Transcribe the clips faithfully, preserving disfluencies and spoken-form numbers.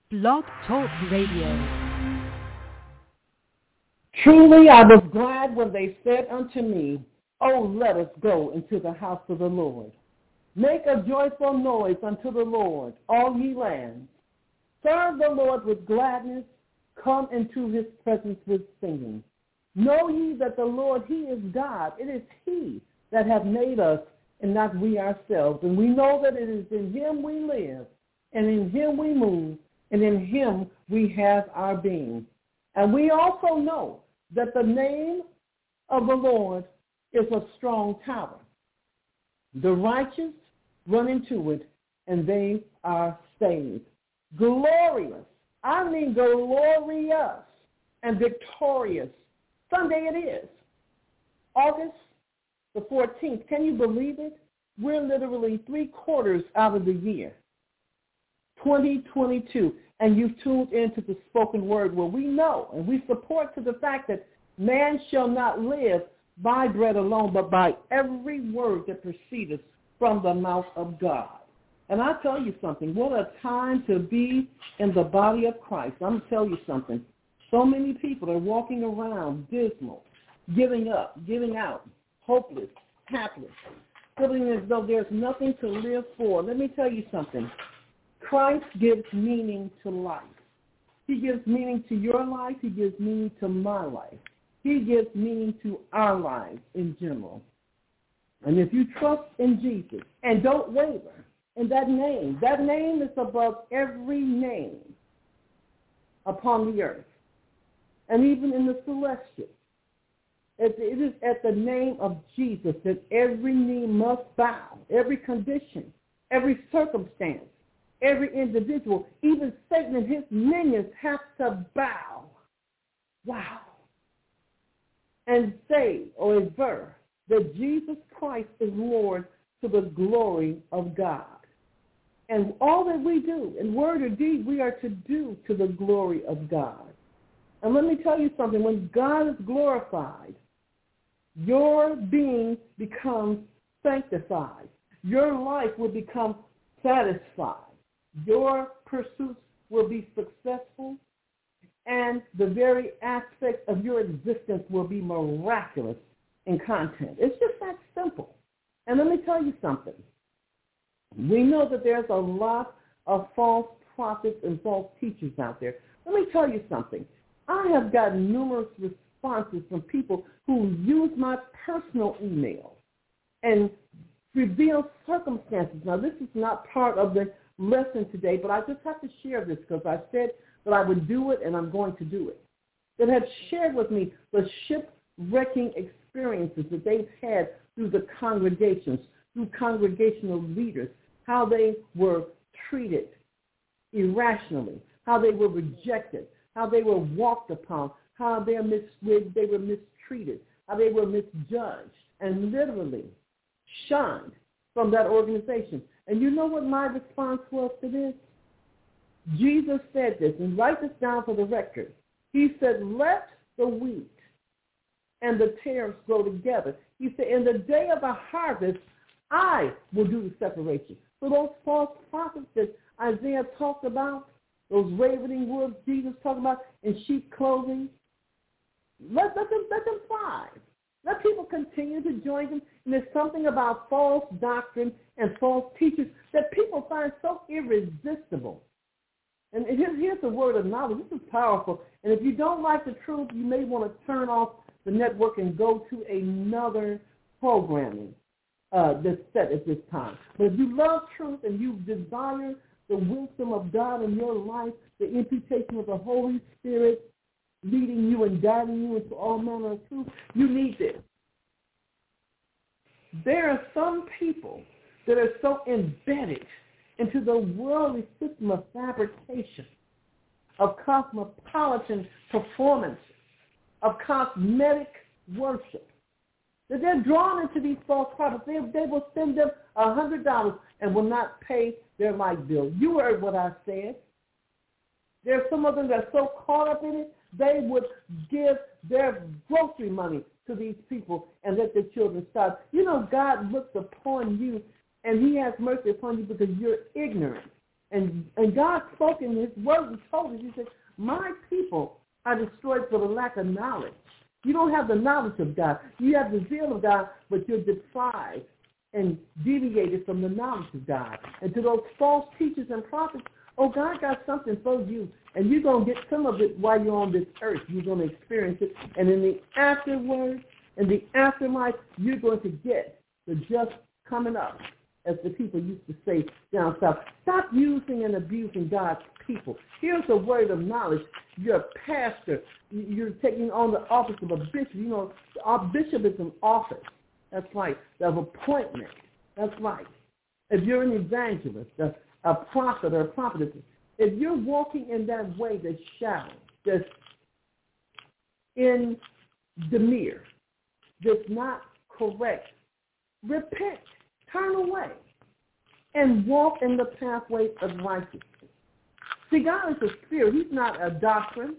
Blog Talk Radio. Truly I was glad when they said unto me, O let us go into the house of the Lord. Make a joyful noise unto the Lord, all ye lands. Serve the Lord with gladness. Come into his presence with singing. Know ye that the Lord, he is God. It is he that hath made us, and not we ourselves. And we know that it is in him we live, and in him we move, and in him we have our being. And we also know that the name of the Lord is a strong tower. The righteous run into it, and they are saved. Glorious, I mean glorious and victorious Sunday it is. August the fourteenth. Can you believe it? We're literally three quarters out of the year, twenty twenty-two. And you've tuned into the spoken word where we know and we support to the fact that man shall not live by bread alone, but by every word that proceedeth from the mouth of God. And I tell you something, what a time to be in the body of Christ. I'm going to tell you something. So many people are walking around dismal, giving up, giving out, hopeless, hapless, feeling as though there's nothing to live for. Let me tell you something. Christ gives meaning to life. He gives meaning to your life. He gives meaning to my life. He gives meaning to our lives in general. And if you trust in Jesus and don't waver in that name, that name is above every name upon the earth and even in the celestial. It is at the name of Jesus that every knee must bow, every condition, every circumstance, every individual, even Satan and his minions have to bow. Wow. And say or aver that Jesus Christ is Lord to the glory of God. And all that we do, in word or deed, we are to do to the glory of God. And let me tell you something. When God is glorified, your being becomes sanctified. Your life will become satisfied. Your pursuits will be successful, and the very aspect of your existence will be miraculous in content. It's just that simple. And let me tell you something. We know that there's a lot of false prophets and false teachers out there. Let me tell you something. I have gotten numerous responses from people who use my personal email and reveal circumstances. Now, this is not part of the lesson today, but I just have to share this because I said that I would do it, and I'm going to do it. That have shared with me the shipwrecking experiences that they've had through the congregations, through congregational leaders, how they were treated irrationally, how they were rejected, how they were walked upon, how they, mis- they were mistreated, how they were misjudged, and literally shunned from that organization. And you know what my response was to this? Jesus said this, and write this down for the record. He said, let the wheat and the tares grow together. He said, in the day of the harvest, I will do the separation. So those false prophets that Isaiah talked about, those ravening wolves Jesus talked about in sheep clothing, let, let, them, let them thrive. Let people continue to join them. And there's something about false doctrine and false teachers that people find so irresistible. And here's, here's a word of knowledge. This is powerful. And if you don't like the truth, you may want to turn off the network and go to another programming uh, that's set at this time. But if you love truth and you desire the wisdom of God in your life, the imputation of the Holy Spirit leading you and guiding you into all manner of truth, you need this. There are some people that are so embedded into the worldly system of fabrication, of cosmopolitan performance, of cosmetic worship, that they're drawn into these false prophets. They, they will send them one hundred dollars and will not pay their light bill. You heard what I said. There are some of them that are so caught up in it, they would give their grocery money to these people and let their children starve. You know, God looks upon you, and he has mercy upon you because you're ignorant. And and God spoke in his word and told us, he said, my people are destroyed for the lack of knowledge. You don't have the knowledge of God. You have the zeal of God, but you're deprived and deviated from the knowledge of God. And to those false teachers and prophets, oh, God got something for you, and you're going to get some of it while you're on this earth. You're going to experience it. And in the afterwards, in the afterlife, you're going to get the just coming up, as the people used to say down south. Stop using and abusing God's people. Here's a word of knowledge. You're a pastor. You're taking on the office of a bishop. You know, our bishop is an office. That's right. Of appointment. That's right. If you're an evangelist, a, a prophet or a prophetess, if you're walking in that way that's shallow, that's in demeanor, that's not correct, repent, turn away, and walk in the pathway of righteousness. See, God is a spirit. He's not a doctrine.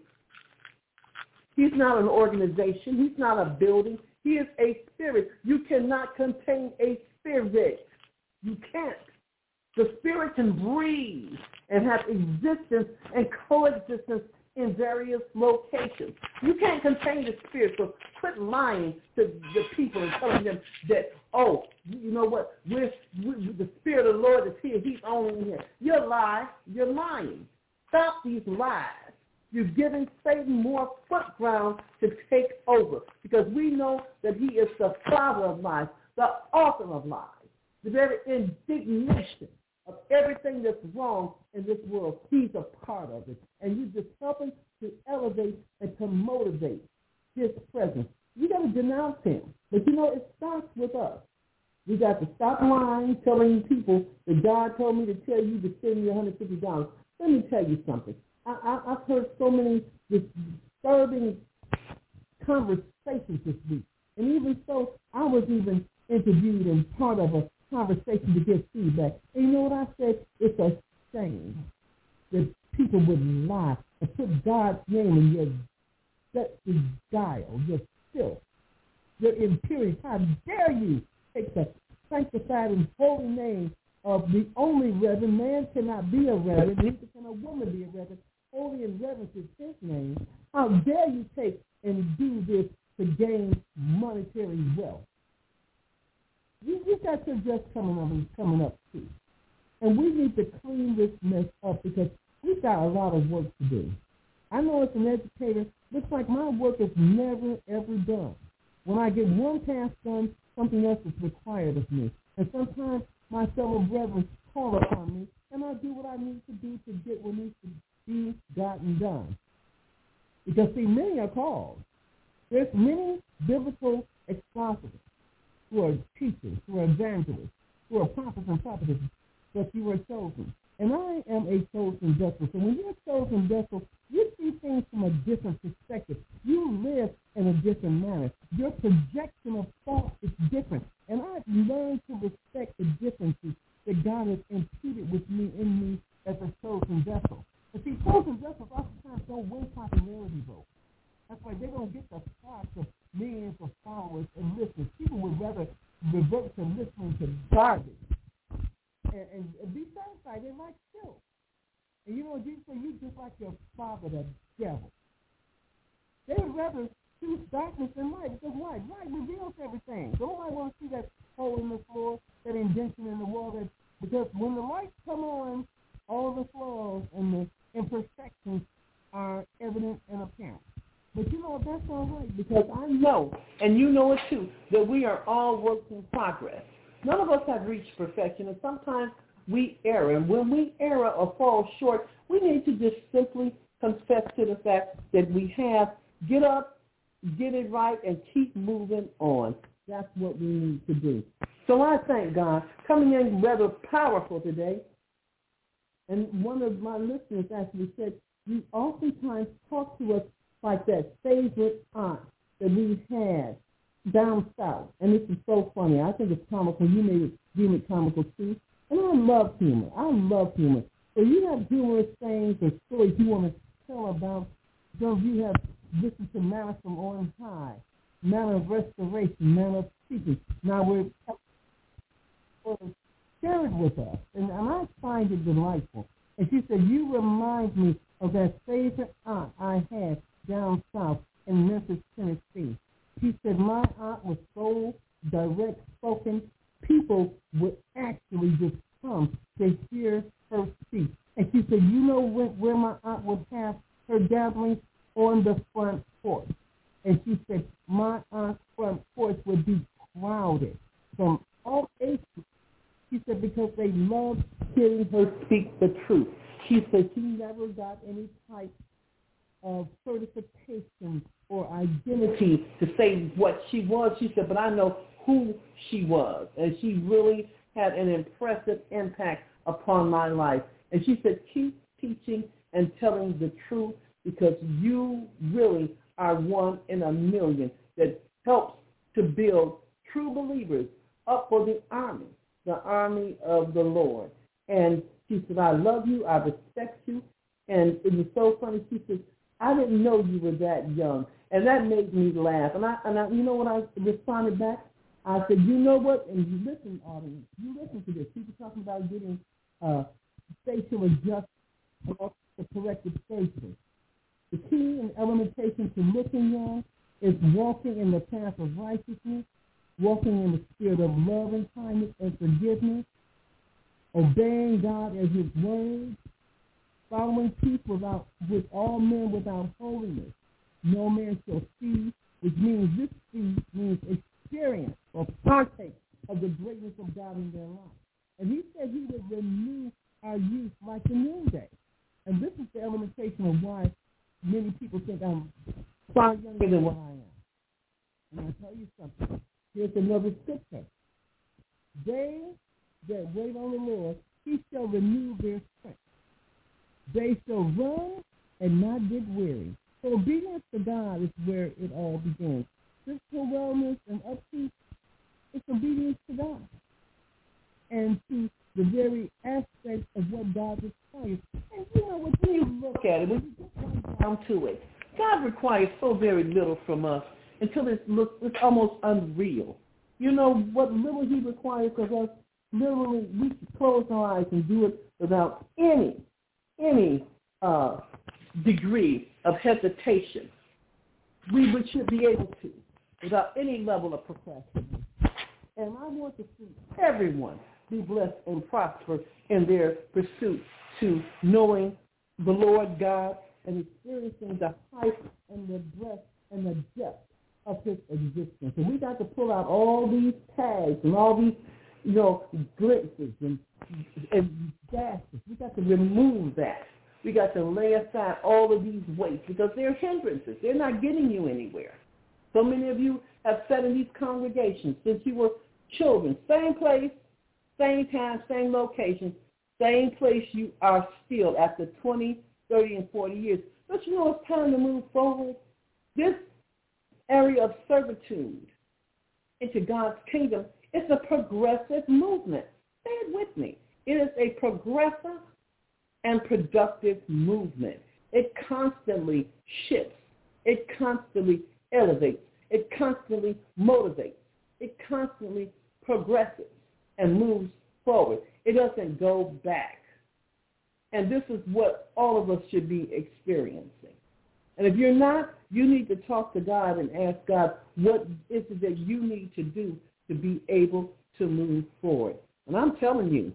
He's not an organization. He's not a building. He is a spirit. You cannot contain a spirit. You can't. The spirit can breathe and have existence and coexistence in various locations. You can't contain the spirit, so quit lying to the people and telling them that, oh, you know what, we're, we, the spirit of the Lord is here. He's only here. You're lying. You're lying. Stop these lies. You're giving Satan more foot ground to take over, because we know that he is the father of lies, the author of lies, the very indignation of everything that's wrong in this world. He's a part of it. And you're just helping to elevate and to motivate his presence. You got to denounce him. But, you know, it starts with us. We got to stop lying, telling people that God told me to tell you to send me one hundred fifty dollars. Let me tell you something. I, I, I've heard so many disturbing conversations this week. And even so, I was even interviewed and part of a conversation to give feedback. And you know what I said? It's a shame that people would lie and put God's name in your sexy guile, your filth, your impurity. How dare you take the sanctified and holy name of the only reverend? Man cannot be a reverend, neither can a woman be a reverend. Holy and reverend is his name. How dare you take and do this to gain monetary wealth? You, you got your dress coming up, coming up too. And we need to clean this mess up, because we've got a lot of work to do. I know as an educator, looks like my work is never, ever done. When I get one task done, something else is required of me. And sometimes my fellow brethren call upon me, and I do what I need to do to get what needs to be gotten done. Because, see, many are called. There's many biblical expositors who are teachers, who are evangelists, who are prophets and prophetesses, but you were chosen. And I am a chosen vessel. So when you're a chosen vessel, you see things from a different perspective. You live in a different manner. Your projection of thought is different. And I've learned to respect the differences that God has imputed with me in me as a chosen vessel. But see, chosen vessels oftentimes don't win popularity votes. That's why they don't get the sparks of millions of followers and listeners. People would rather revert to listening to garbage and, and, and be satisfied. They like still. And you know, Jesus said, you just like your father, the devil. They would rather choose darkness than light, because light, light reveals everything. Nobody wants to see that hole in the floor, that indention in the wall. That, because when the lights come on, all the flaws and the imperfections are evident and apparent. But you know, that's all right, because I know, and you know it too, that we are all works in progress. None of us have reached perfection, and sometimes we err. And when we err or fall short, we need to just simply confess to the fact that we have, get up, get it right, and keep moving on. That's what we need to do. So I thank God. Coming in rather powerful today, and one of my listeners actually said, you oftentimes talk to us like that favorite aunt that we had down south. And this is so funny. I think it's comical. You may deem it comical too. And I love humor. I love humor. So you have humorous things or stories you want to tell about. So you have listened to Manna from on high, Manna of restoration, Manna of speaking. Now we're share it with us. And, and I find it delightful. And she said, you remind me of that favorite aunt I had down south in Memphis, Tennessee. She said, my aunt was so direct spoken, people would actually just come to hear her speak. And she said, you know where, where my aunt would have her gatherings? On the front porch. And she said, my aunt's front porch would be crowded from all ages. She said, because they loved hearing her speak the truth. She said she never got any type of certification or identity to say what she was. She said, but I know who she was. And she really had an impressive impact upon my life. And she said, keep teaching and telling the truth, because you really are one in a million that helps to build true believers up for the army, the army of the Lord. And she said, I love you, I respect you. And it was so funny. She said, I didn't know you were that young. And that made me laugh. And I, and I, you know what I responded back? I said, you know what? And you listen, audience, you listen to this. People talking about getting uh, facial adjustment or the corrective surgery. The key and elementation to looking young is walking in the path of righteousness, walking in the spirit of love and kindness and forgiveness, obeying God as his word, following peace without, with all men without holiness. No man shall see, which means this see means experience or partake of the greatness of God in their life. And he said he would renew our youth like the noonday. And this is the elementation of why many people think I'm far younger than what I am. And I'll tell you something. Here's another scripture. They that wait on the Lord, he shall renew their strength. They shall run and not get weary. So obedience to God is where it all begins. Physical wellness and upkeep, it's obedience to God. And to the very aspect of what God requires. And you know, when you look at it, when you get right down to it, God requires so very little from us until it looks, it's almost unreal. You know, what little he requires of us, literally, we can close our eyes and do it without any, any uh, degree of hesitation. We would, should be able to, without any level of procrastination. And I want to see everyone be blessed and prosper in their pursuit to knowing the Lord God and experiencing the height and the breadth and the depth of his existence. And we got to pull out all these tags and all these, you know, glimpses and, and dashes. We got to remove that. We got to lay aside all of these weights because they're hindrances. They're not getting you anywhere. So many of you have sat in these congregations since you were children. Same place, same time, same location, same place you are still after twenty, thirty, and forty years. But you know it's time to move forward. This area of servitude into God's kingdom, it's a progressive movement. Say it with me. It is a progressive and productive movement. It constantly shifts. It constantly elevates. It constantly motivates. It constantly progresses and moves forward. It doesn't go back. And this is what all of us should be experiencing. And if you're not, you need to talk to God and ask God, what is it that you need to do to be able to move forward? And I'm telling you,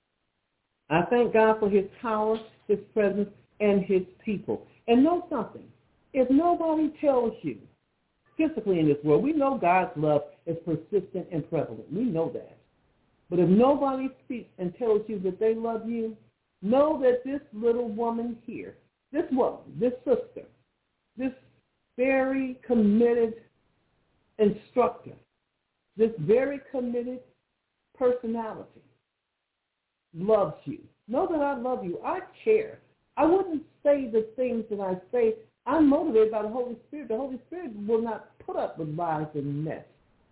I thank God for his power, his presence, and his people. And know something. If nobody tells you, physically in this world, we know God's love is persistent and prevalent. We know that. But if nobody speaks and tells you that they love you, know that this little woman here, this woman, this sister, this very committed instructor, this very committed personality loves you. Know that I love you. I care. I wouldn't say the things that I say. I'm motivated by the Holy Spirit. The Holy Spirit will not put up with lies and mess.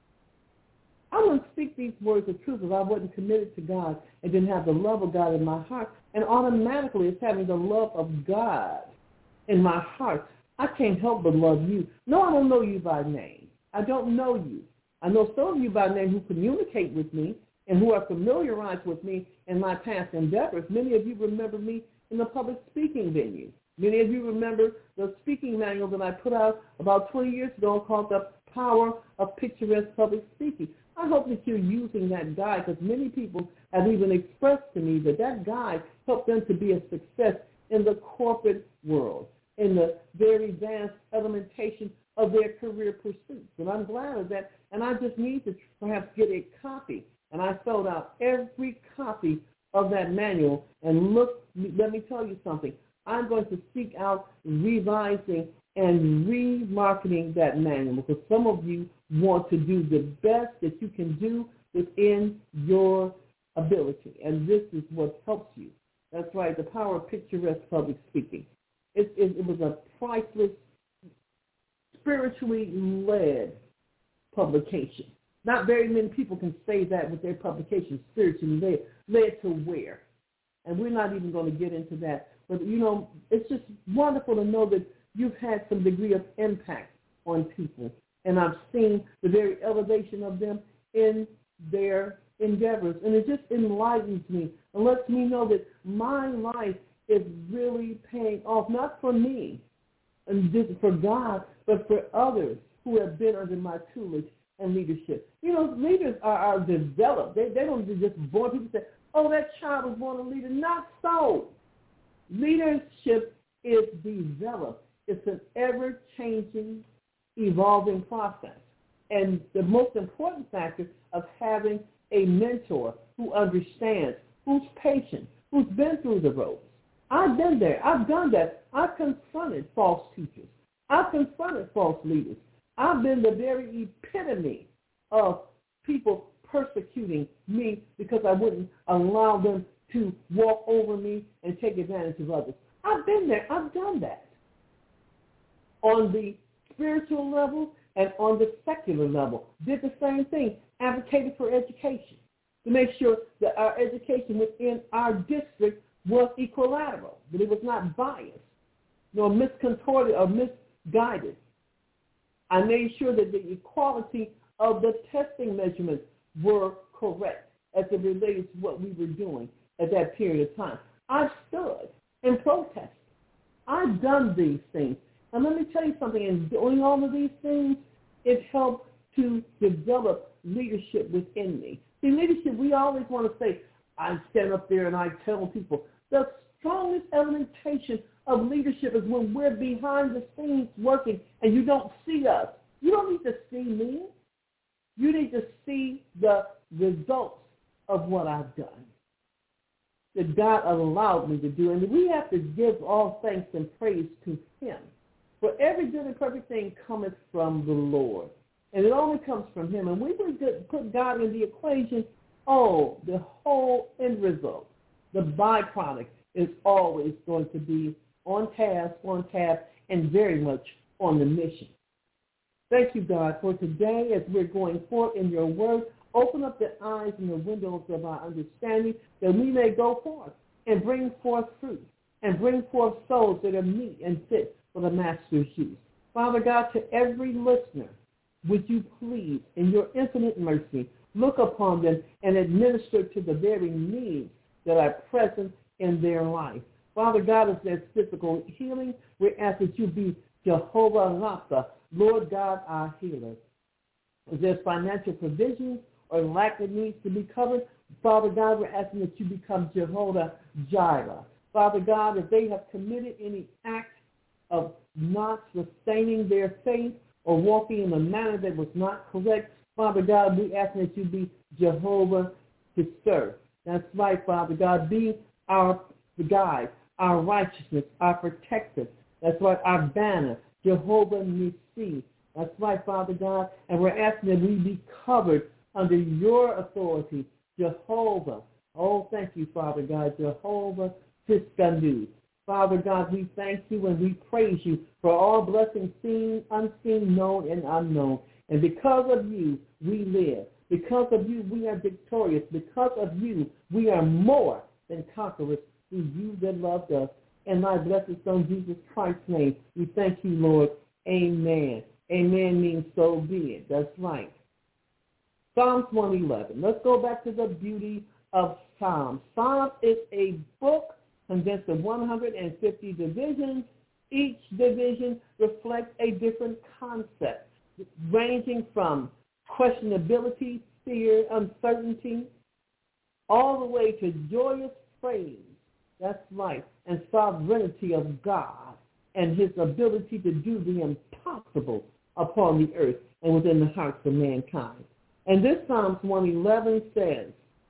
I wouldn't speak these words of truth if I wasn't committed to God and didn't have the love of God in my heart. And automatically it's having the love of God in my heart. I can't help but love you. No, I don't know you by name. I don't know you. I know some of you by name who communicate with me and who are familiarized with me in my past endeavors. Many of you remember me in the public speaking venue. Many of you remember the speaking manual that I put out about twenty years ago called The Power of Picturesque Public Speaking. I hope that you're using that guide, because many people have even expressed to me that that guide helped them to be a success in the corporate world, in the very advanced elementation of their career pursuits. And I'm glad of that. And I just need to perhaps get a copy. And I filled out every copy of that manual. And look, let me tell you something. I'm going to seek out revising and remarketing that manual, because some of you want to do the best that you can do within your ability. And this is what helps you. That's right, The Power of Picturesque Public Speaking. It, it, it was a priceless, spiritually led publication. Not very many people can say that with their publication, spiritually led. Led to where? And we're not even going to get into that. But, you know, it's just wonderful to know that you've had some degree of impact on people. And I've seen the very elevation of them in their endeavors. And it just enlightens me and lets me know that my life is really paying off, not for me and just for God, but for others who have been under my tutelage and leadership. You know, leaders are, are developed. They, they don't just born. People say, oh, that child was born a leader. Not so. Leadership is developed. It's an ever-changing, evolving process. And the most important factor of having a mentor who understands, who's patient, who's been through the ropes. I've been there. I've done that. I've confronted false teachers. I've confronted false leaders. I've been the very epitome of people persecuting me because I wouldn't allow them to walk over me and take advantage of others. I've been there. I've done that. On the spiritual level and on the secular level, did the same thing, advocated for education to make sure that our education within our district was equilateral, that it was not biased, nor miscontorted or misguided. I made sure that the equality of the testing measurements were correct as it related to what we were doing at that period of time. I stood and protested. I've done these things. And let me tell you something, in doing all of these things, it helped to develop leadership within me. See, leadership, we always want to say, I stand up there and I tell people, the strongest elementation of leadership is when we're behind the scenes working and you don't see us. You don't need to see me. You need to see the results of what I've done, that God allowed me to do. And we have to give all thanks and praise to him. For every good and perfect thing cometh from the Lord. And it only comes from him. And we would put God in the equation, oh, the whole end result, the byproduct is always going to be on task, on task, and very much on the mission. Thank you, God, for today as we're going forth in your word. Open up the eyes and the windows of our understanding that we may go forth and bring forth fruit and bring forth souls that are meet and fit for the master's use. Father God, to every listener, would you please, in your infinite mercy, look upon them and administer to the very needs that are present in their life. Father God, if there's physical healing, we ask that you be Jehovah Rapha, Lord God, our healer. If there's financial provision or lack that needs to be covered, Father God, we're asking that you become Jehovah Jireh. Father God, if they have committed any act of not sustaining their faith or walking in a manner that was not correct, Father God, we ask that you be Jehovah to serve. That's right, Father God. Be our guide, our righteousness, our protector. That's right, our banner, Jehovah Nissi. That's right, Father God. And we're asking that we be covered under your authority, Jehovah. Oh, thank you, Father God, Jehovah Tiskanu. Father God, we thank you and we praise you for all blessings seen, unseen, known, and unknown. And because of you, we live. Because of you, we are victorious. Because of you, we are more than conquerors through you that loved us. In thy blessed Son, Jesus Christ's name, we thank you, Lord. Amen. Amen means so be it. That's right. Psalms one eleven. Let's go back to the beauty of Psalms. Psalms is a book consists of one hundred fifty divisions. Each division reflects a different concept, ranging from questionability, fear, uncertainty, all the way to joyous praise. That's right, and sovereignty of God and his ability to do the impossible upon the earth and within the hearts of mankind. And this Psalms one eleven says,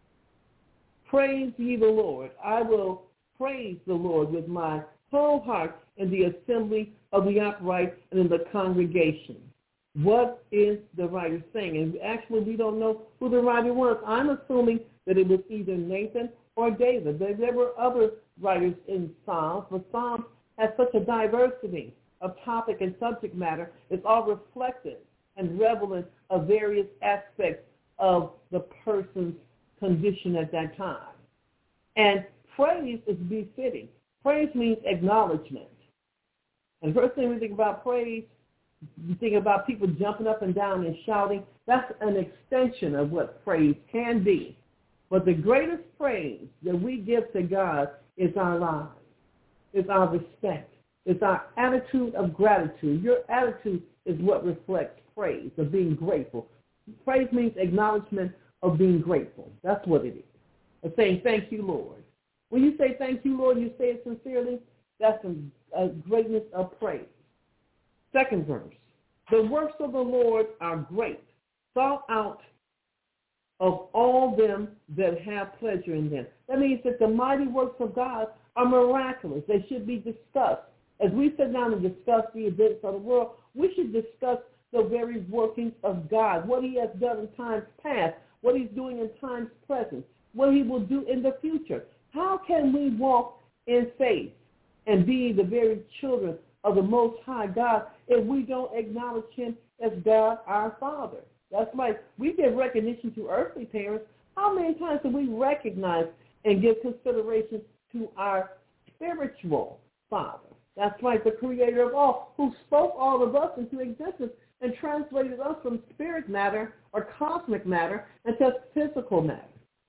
praise ye the Lord. I will praise the Lord with my whole heart in the assembly of the upright and in the congregation. What is the writer saying? And actually, we don't know who the writer was. I'm assuming that it was either Nathan or David. There, there were other writers in Psalms, but Psalms has such a diversity of topic and subject matter. It's all reflective and relevant of various aspects of the person's condition at that time. And praise is befitting. Praise means acknowledgement. And the first thing we think about praise, you think about people jumping up and down and shouting. That's an extension of what praise can be. But the greatest praise that we give to God is our lives, is our respect, is our attitude of gratitude. Your attitude is what reflects praise, of being grateful. Praise means acknowledgement of being grateful. That's what it is. Of saying, thank you, Lord. When you say thank you, Lord, you say it sincerely, that's a, a greatness of praise. Second verse, the works of the Lord are great, sought out of all them that have pleasure in them. That means that the mighty works of God are miraculous. They should be discussed. As we sit down and discuss the events of the world, we should discuss the very workings of God, what he has done in times past, what he's doing in times present, what he will do in the future. How can we walk in faith and be the very children of the Most High God if we don't acknowledge him as God our Father? That's right. We give recognition to earthly parents. How many times do we recognize and give consideration to our spiritual Father? That's right, the creator of all, who spoke all of us into existence and translated us from spirit matter or cosmic matter into physical matter.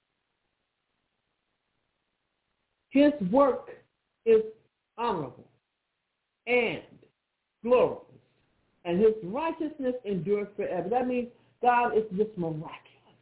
His work is honorable and glorious, and his righteousness endures forever. That means God is just miraculous.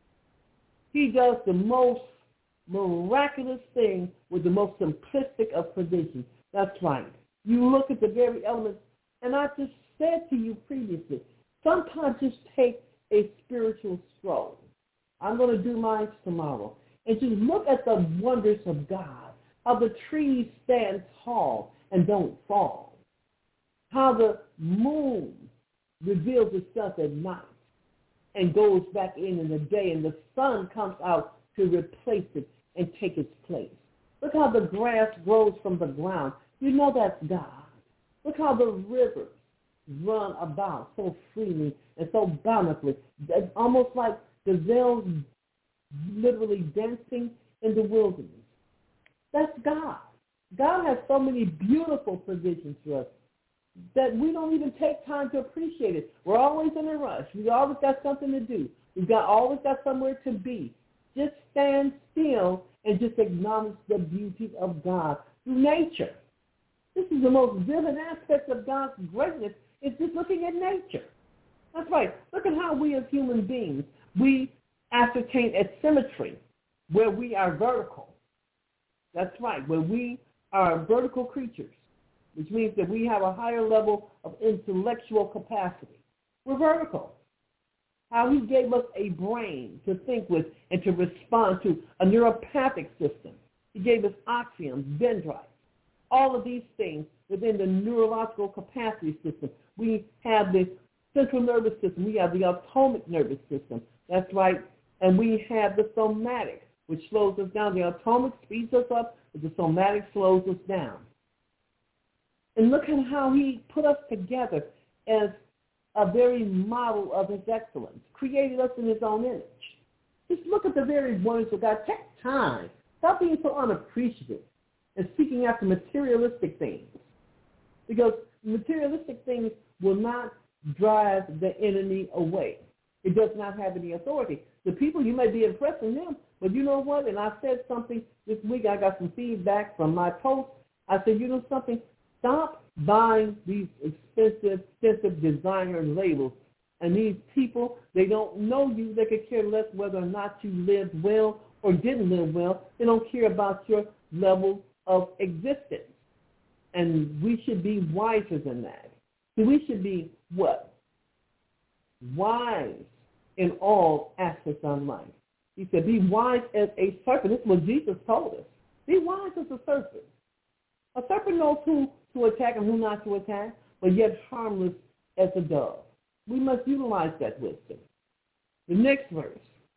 He does the most miraculous thing with the most simplistic of provisions. That's right. You look at the very elements, and I just said to you previously, sometimes just take a spiritual stroll. I'm going to do mine tomorrow. And just look at the wonders of God, how the trees stand tall and don't fall, how the moon reveals itself at night and goes back in in the day, and the sun comes out to replace it and take its place. Look how the grass grows from the ground. You know that's God. Look how the rivers run about so freely and so bountifully. It's almost like gazelles literally dancing in the wilderness. That's God. God has so many beautiful provisions for us that we don't even take time to appreciate it. We're always in a rush. We always got something to do. We've got always got somewhere to be. Just stand still and just acknowledge the beauty of God through nature. This is the most vivid aspect of God's greatness, is just looking at nature. That's right. Look at how we as human beings, we ascertain a symmetry where we are vertical. That's right, where we are vertical creatures, which means that we have a higher level of intellectual capacity. We're vertical. How he gave us a brain to think with and to respond to, a neuropathic system. He gave us axons, dendrites, all of these things within the neurological capacity system. We have the central nervous system. We have the autonomic nervous system. That's right. And we have the somatic, which slows us down. The autonomic speeds us up, but the somatic slows us down. And look at how he put us together as a very model of his excellence, created us in his own image. Just look at the very wonders of God. Take time. Stop being so unappreciative and seeking after materialistic things, because materialistic things will not drive the enemy away. It does not have any authority. The people, you may be impressing them, but you know what? And I said something this week. I got some feedback from my post. I said, you know something? Stop buying these expensive, expensive designer labels. And these people, they don't know you. They could care less whether or not you lived well or didn't live well. They don't care about your level of existence. And we should be wiser than that. So we should be what? Wise in all aspects of life. He said, be wise as a serpent. This is what Jesus told us. Be wise as a serpent. A serpent knows who to attack and who not to attack, but yet harmless as a dove. We must utilize that wisdom. The next verse.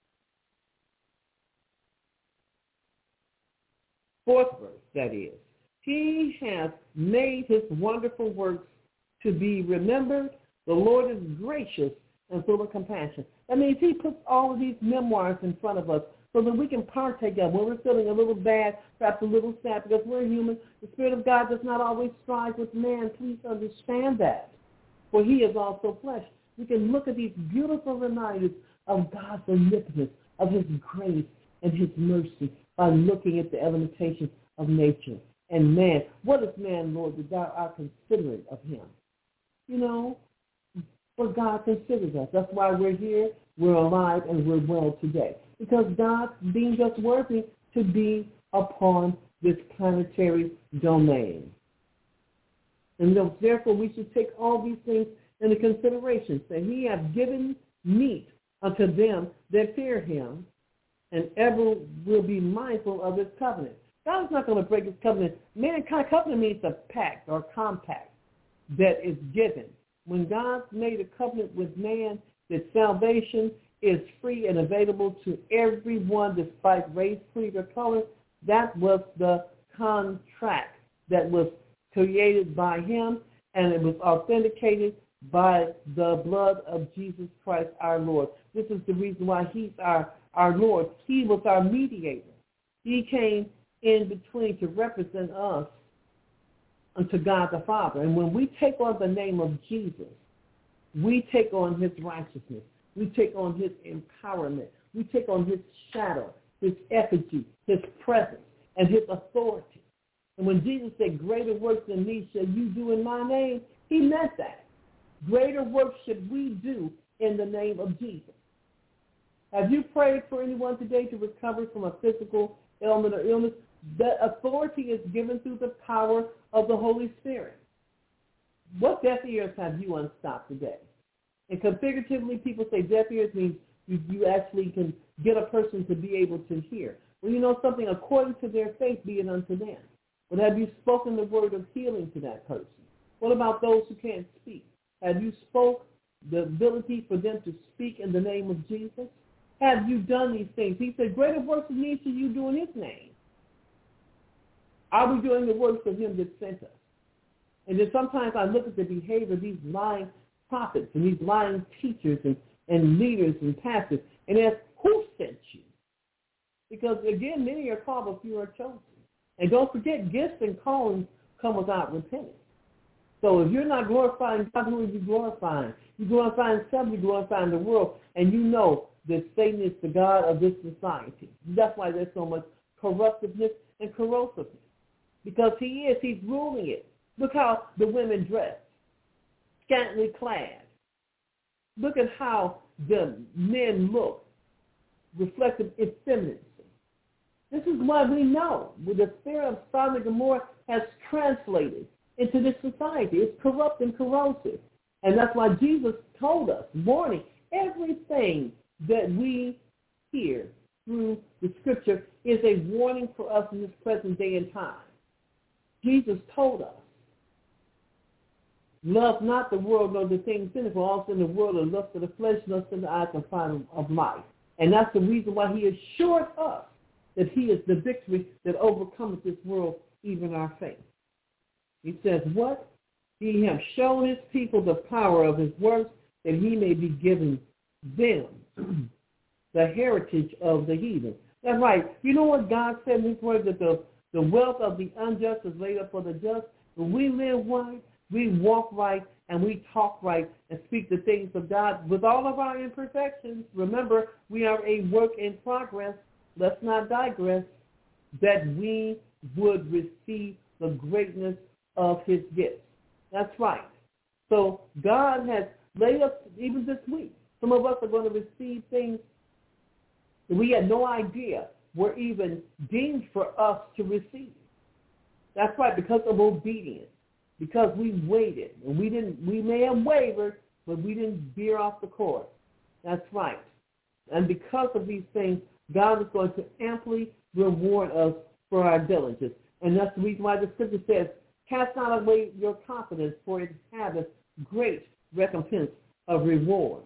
Fourth verse, that is. He has made his wonderful works to be remembered. The Lord is gracious and full of compassion. That means he puts all of these memoirs in front of us so that we can partake of when we're feeling a little bad, perhaps a little sad, because we're human. The Spirit of God does not always strive with man. Please understand that. For he is also flesh. We can look at these beautiful reminders of God's omnipotence, of his grace and his mercy by looking at the elementation of nature. And man, what is man, Lord, that thou art considerate of him? You know, but God considers us. That's why we're here, we're alive, and we're well today. Because God deemed us worthy to be upon this planetary domain. And therefore we should take all these things into consideration. That he hath given meat unto them that fear him, and ever will be mindful of his covenant. God is not going to break his covenant. Mankind covenant means a pact or compact that is given. When God made a covenant with man, that salvation is free and available to everyone despite race, creed, or color, that was the contract that was created by him, and it was authenticated by the blood of Jesus Christ our Lord. This is the reason why he's our, our Lord. He was our mediator. He came in between to represent us unto God the Father. And when we take on the name of Jesus, we take on his righteousness. We take on his empowerment. We take on his shadow, his effigy, his presence, and his authority. And when Jesus said, greater works than these shall you do in my name, he meant that. Greater works should we do in the name of Jesus. Have you prayed for anyone today to recover from a physical ailment or illness? The authority is given through the power of the Holy Spirit. What deaf ears have you unstopped today? And figuratively, people say deaf ears means you, you actually can get a person to be able to hear. Well, you know something, according to their faith, be it unto them. But have you spoken the word of healing to that person? What about those who can't speak? Have you spoke the ability for them to speak in the name of Jesus? Have you done these things? He said, greater works of me shall you do in his name. Are we doing the works of him that sent us? And then sometimes I look at the behavior of these lying prophets and these lying teachers and, and leaders and pastors and ask, who sent you? Because, again, many are called, but few are chosen. And don't forget, gifts and callings come without repentance. So if you're not glorifying God, who are you glorifying? You're glorifying self, you're glorifying the world, and you know that Satan is the God of this society. That's why there's so much corruptiveness and corrosiveness. Because he is, he's ruling it. Look how the women dress, scantily clad. Look at how the men look, reflective effeminacy. This is why we know with the spirit of Sodom and Gomorrah has translated into this society. It's corrupt and corrosive. And that's why Jesus told us, warning, everything that we hear through the scripture is a warning for us in this present day and time. Jesus told us, love not the world nor the things in it, for also in the world the lust of the flesh, lust of the eyes, and pride of life. And that's the reason why he assured us that he is the victory that overcometh this world, even our faith. He says, what? He has shown his people the power of his works, that he may be given them the heritage of the heathen. That's right. You know what God said in his word, that the, the wealth of the unjust is laid up for the just. When we live right, we walk right, and we talk right and speak the things of God with all of our imperfections. Remember, we are a work in progress. Let's not digress, that we would receive the greatness of his gifts. That's right. So God has laid up, even this week, some of us are going to receive things that we had no idea were even deemed for us to receive. That's right, because of obedience, because we waited, and we didn't. We may have wavered, but we didn't veer off the course. That's right. And because of these things, God is going to amply reward us for our diligence. And that's the reason why the scripture says, cast not away your confidence, for it haveth great recompense of reward.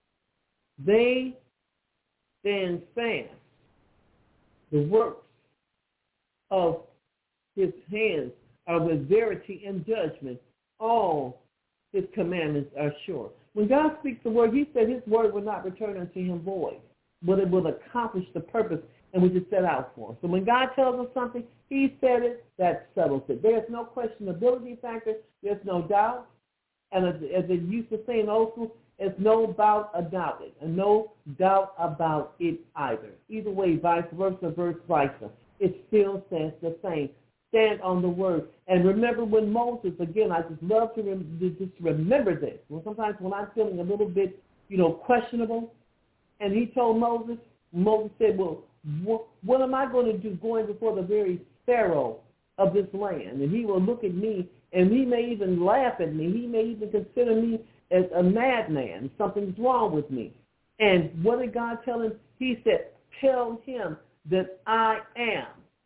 They stand fast. The works of his hands are with verity and judgment. All his commandments are sure. When God speaks the word, he said his word will not return unto him void, but it will accomplish the purpose and which is set out for. So when God tells us something, he said it, that settles it. There's no questionability factor. There's no doubt. And as, as it used to say in old school, there's no doubt about it, and no doubt about it either. Either way, vice versa, verse versa. It still says the same. Stand on the word. And remember when Moses, again, I just love to, rem- to just remember this. Well, sometimes when I'm feeling a little bit, you know, questionable, and he told Moses, Moses said, well, what, what am I going to do going before the very Pharaoh of this land? And he will look at me, and he may even laugh at me. He may even consider me as a madman. Something's wrong with me. And what did God tell him? He said, tell him that I am,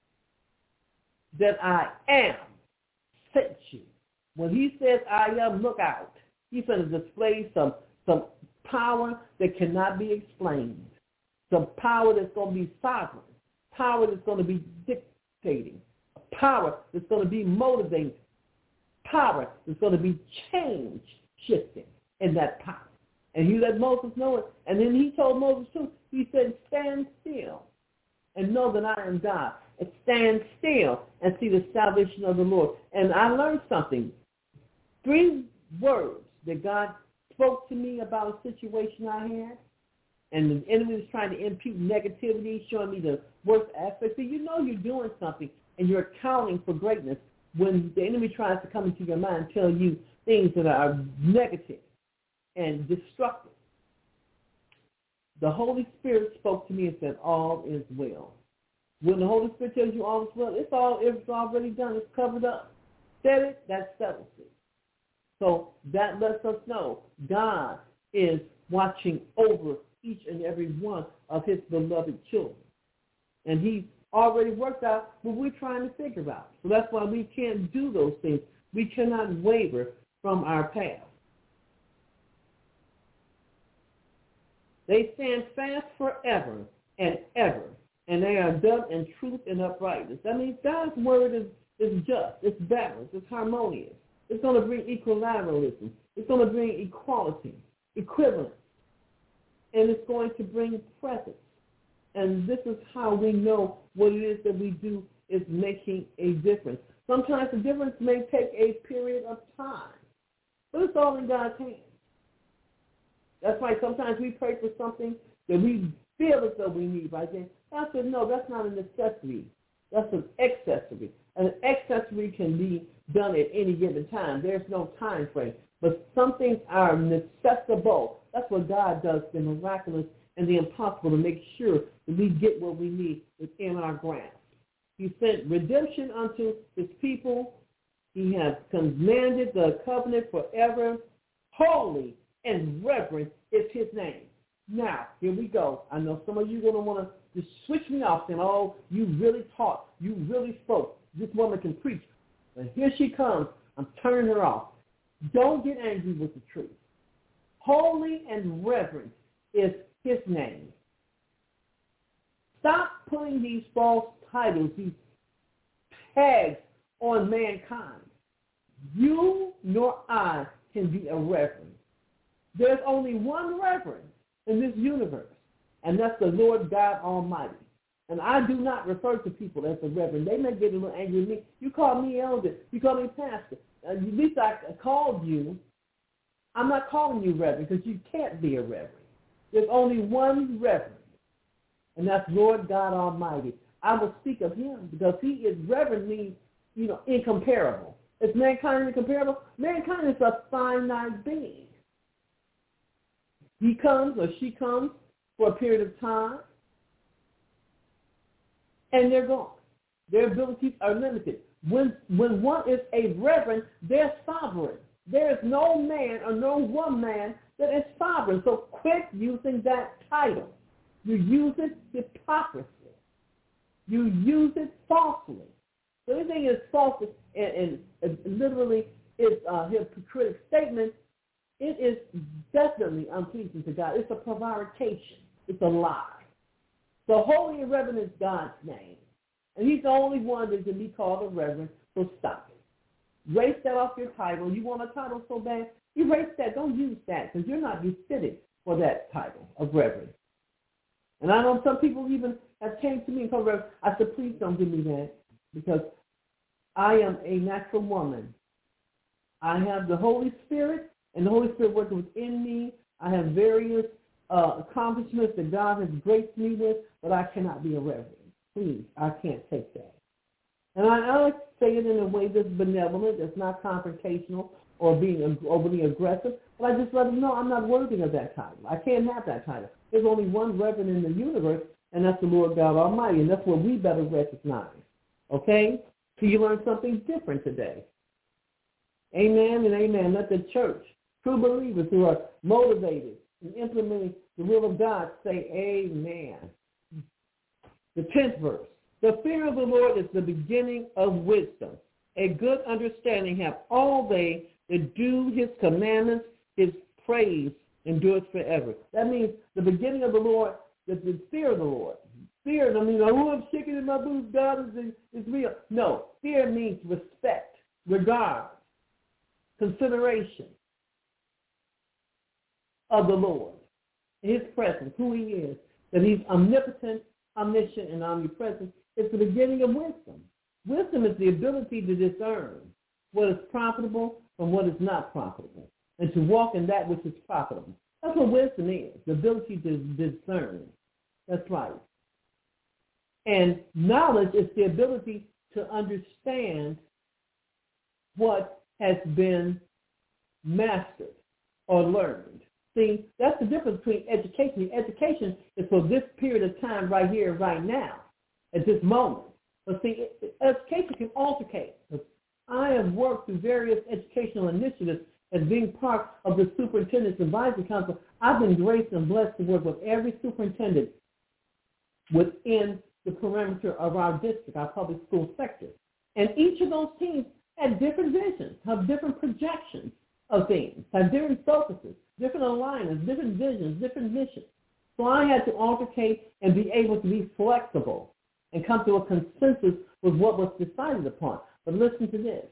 that I am sent you. When he says I am, look out. He's going to display some, some power that cannot be explained, some power that's going to be sovereign, power that's going to be dictating, power that's going to be motivating, power that's going to be change shifting in that power. And he let Moses know it. And then he told Moses too, he said, stand still and know that I am God. And stand still and see the salvation of the Lord. And I learned something. Three words that God spoke to me about a situation I had, and the enemy was trying to impute negativity, showing me the worst aspects. So you know you're doing something, and you're accounting for greatness when the enemy tries to come into your mind and tell you things that are negative and destructive. The Holy Spirit spoke to me and said, all is well. When the Holy Spirit tells you all is well, it's all it's already done. It's covered up. Said it, that settles it. So that lets us know God is watching over each and every one of his beloved children. And he's already worked out what we're trying to figure out. So that's why we can't do those things. We cannot waver from our path. They stand fast forever and ever, and they are done in truth and uprightness. That means God's word is, is just, it's balanced, it's harmonious. It's going to bring equilateralism. It's going to bring equality, equivalence, and it's going to bring presence. And this is how we know what it is that we do is making a difference. Sometimes the difference may take a period of time, but it's all in God's hands. That's why sometimes we pray for something that we feel as though we need, right? Then God said, no, that's not a necessity. That's an accessory. And an accessory can be done at any given time. There's no time frame. But some things are necessitable. That's what God does, the miraculous and the impossible, to make sure that we get what we need within our grasp. He sent redemption unto his people. He has commanded the covenant forever. Holy and reverent is his name. Now, here we go. I know some of you are going to want to just switch me off saying, oh, you really taught. You really spoke. This woman can preach. And here she comes. I'm turning her off. Don't get angry with the truth. Holy and reverent is his name. Stop putting these false titles, these tags on mankind. You nor I can be a reverend. There's only one reverend in this universe, and that's the Lord God Almighty. And I do not refer to people as a reverend. They may get a little angry with me. You call me elder. You call me pastor. At least I called you I'm not calling you reverend because you can't be a reverend. There's only one reverend, and that's Lord God Almighty. I will speak of him because he is reverend means, you know, incomparable. Is mankind incomparable? Mankind is a finite being. He comes or she comes for a period of time, and they're gone. Their abilities are limited. When when one is a reverend, they're sovereign. There is no man or no one man that is sovereign. So quit using that title. You use it hypocrisy. You use it falsely. So anything is false and, and literally is a hypocritical statement, it is definitely unpleasing to God. It's a prevarication. It's a lie. So holy and reverend is God's name. And he's the only one that can be called a reverend, so stop it. Erase that off your title. You want a title so bad? Erase that. Don't use that because you're not befitted for that title of reverend. And I know some people even have came to me and called reverend. I said, please don't give me that because I am a natural woman. I have the Holy Spirit, and the Holy Spirit working within me. I have various uh, accomplishments that God has graced me with, but I cannot be a reverend. Please, I can't take that. And I, I like to say it in a way that's benevolent, that's not confrontational or being overly aggressive, but I just let them know I'm not worthy of that title. I can't have that title. There's only one reverend in the universe, and that's the Lord God Almighty, and that's what we better recognize. Okay? So you learned something different today. Amen and amen. Let the church, true believers who are motivated and implementing the will of God, say amen. The tenth verse. The fear of the Lord is the beginning of wisdom. A good understanding have all they that do his commandments. His praise endures forever. That means the beginning of the Lord is the fear of the Lord. Fear, I mean, oh, I'm shaking in my boots, God is, is real. No, fear means respect, regard, consideration of the Lord, his presence, who he is, that he's omnipotent, omniscient, and omnipresent. It's the beginning of wisdom. Wisdom is the ability to discern what is profitable from what is not profitable, and to walk in that which is profitable. That's what wisdom is, the ability to discern. That's right. And knowledge is the ability to understand what has been mastered or learned. See, that's the difference between education. Education is for this period of time right here, right now, at this moment. But see, education can alternate. I have worked through various educational initiatives as being part of the Superintendent's Advisory Council. I've been graced and blessed to work with every superintendent within the perimeter of our district, our public school sector. And each of those teams had different visions, have different projections of things, have different focuses, different alignments, different visions, different missions. So I had to alternate and be able to be flexible and come to a consensus with what was decided upon. But listen to this.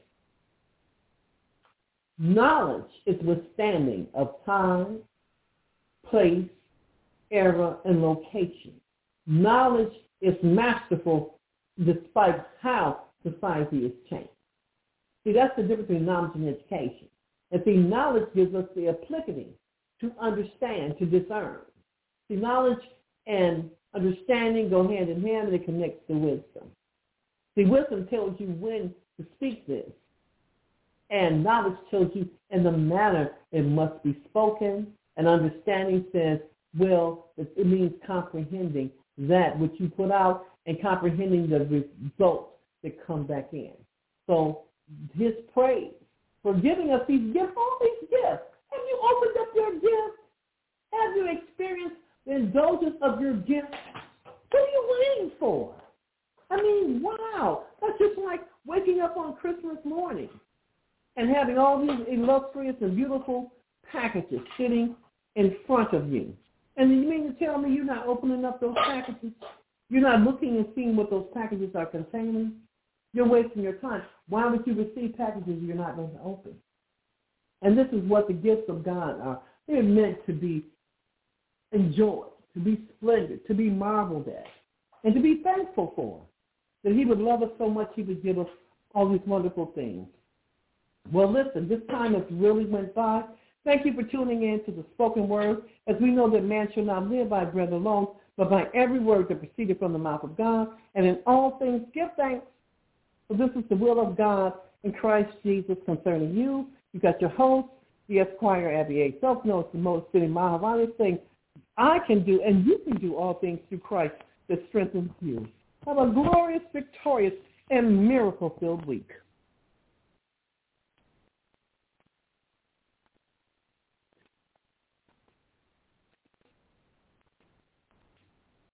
Knowledge is withstanding of time, place, era, and location. Knowledge is masterful despite how society is changed. See, that's the difference between knowledge and education. And see, knowledge gives us the ability to understand, to discern. See, knowledge and understanding go hand in hand, and it connects to wisdom. See, wisdom tells you when to speak this, and knowledge tells you in the manner it must be spoken, and understanding says, well, it means comprehending that which you put out and comprehending the results that come back in. So his praise for giving us these gifts, all these gifts. Have you opened up your gifts? Have you experienced the indulgence of your gifts? What are you waiting for? I mean, wow. That's just like waking up on Christmas morning and having all these illustrious and beautiful packages sitting in front of you. And you mean to tell me you're not opening up those packages? You're not looking and seeing what those packages are containing? You're wasting your time. Why would you receive packages you're not going to open? And this is what the gifts of God are. They're meant to be enjoyed, to be splendid, to be marveled at, and to be thankful for. That he would love us so much he would give us all these wonderful things. Well, listen, this time has really went by, Thank you for tuning in to the spoken word, as we know that man shall not live by bread alone, but by every word that proceeded from the mouth of God. And in all things, give thanks. For this is the will of God in Christ Jesus concerning you. You got your host, the Esquire Abby A. Self-known as the Motor City Mahavani, saying, I can do, and you can do all things through Christ that strengthens you. Have a glorious, victorious, and miracle-filled week.